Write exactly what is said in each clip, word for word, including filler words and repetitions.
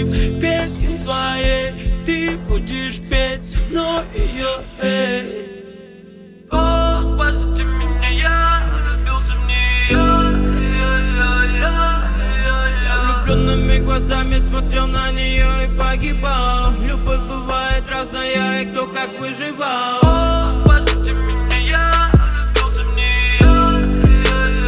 в песне твоей ты будешь петь со мной ее, эй. О, спасите меня, я влюбился в нее. Я влюбленными глазами смотрел на нее и погибал. Любовь бывает разная, и кто как выживал. О, спасите меня, я влюбился в нее.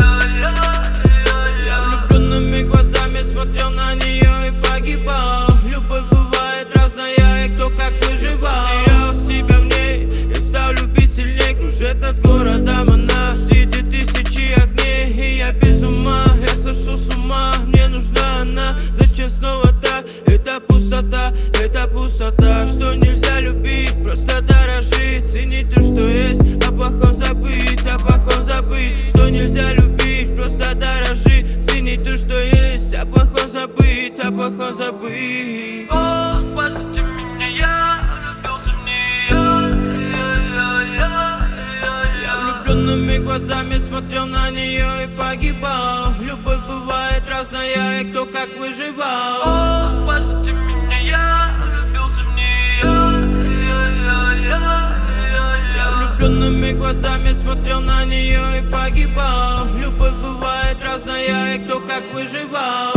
Я влюбленными глазами смотрел на нее и погибал. Любовь бывает разная, и кто как выживал. Терял себя в ней, я стал любить сильней. Кружит над городом она, среди тысячи огней. И я без ума, я сошел с ума. Мне нужна она, зачем снова так? Это пустота, это пустота. Что нельзя любить, просто дорожить. Ценить то, что есть, о плохом забыть, о плохом забыть. Что нельзя любить, просто дорожить. Ценить то, что есть, о плохом забыть, о плохом забыть. О, спасите меня, я влюбился в нее. Я влюбленными глазами смотрел на нее и погибал. Любовь бывает разная, и кто как выживал. О, спасите меня, я влюбился в нее. Я влюбленными глазами смотрел на нее и погибал. Любовь бывает разная, и кто как выживал.